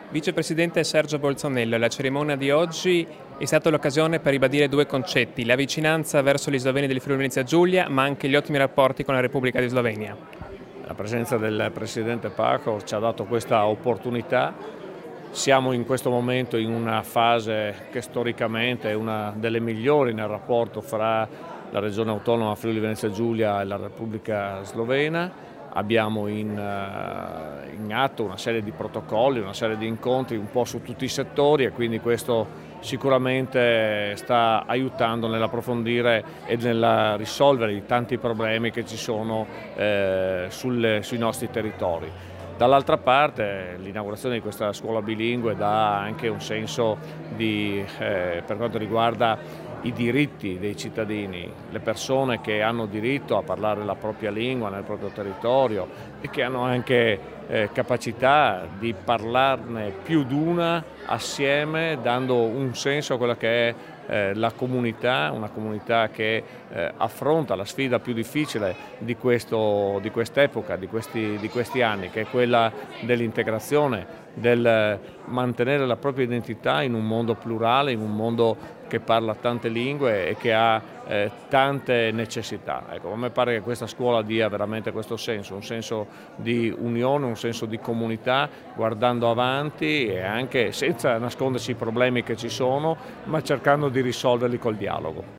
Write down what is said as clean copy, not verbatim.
Vicepresidente Sergio Bolzonello, la cerimonia di oggi è stata l'occasione per ribadire due concetti: la vicinanza verso gli sloveni del Friuli Venezia Giulia, ma anche gli ottimi rapporti con la Repubblica di Slovenia. La presenza del Presidente Pahor ci ha dato questa opportunità. Siamo in questo momento in una fase che storicamente è una delle migliori nel rapporto fra la regione autonoma Friuli Venezia Giulia e la Repubblica Slovena. Abbiamo in atto una serie di protocolli, una serie di incontri un po' su tutti i settori e quindi questo sicuramente sta aiutando nell'approfondire e nel risolvere i tanti problemi che ci sono sui nostri territori. Dall'altra parte l'inaugurazione di questa scuola bilingue dà anche un senso per quanto riguarda i diritti dei cittadini, le persone che hanno diritto a parlare la propria lingua nel proprio territorio e che hanno anche capacità di parlarne più d'una assieme, dando un senso a quella che è la comunità, una comunità che affronta la sfida più difficile di quest'epoca, di questi anni, che è quella dell'integrazione, del mantenere la propria identità in un mondo plurale, in un mondo che parla tante lingue e che ha tante necessità. Ecco, a me pare che questa scuola dia veramente questo senso, un senso di unione, un senso di comunità, guardando avanti e anche senza nascondersi i problemi che ci sono, ma cercando di risolverli col dialogo.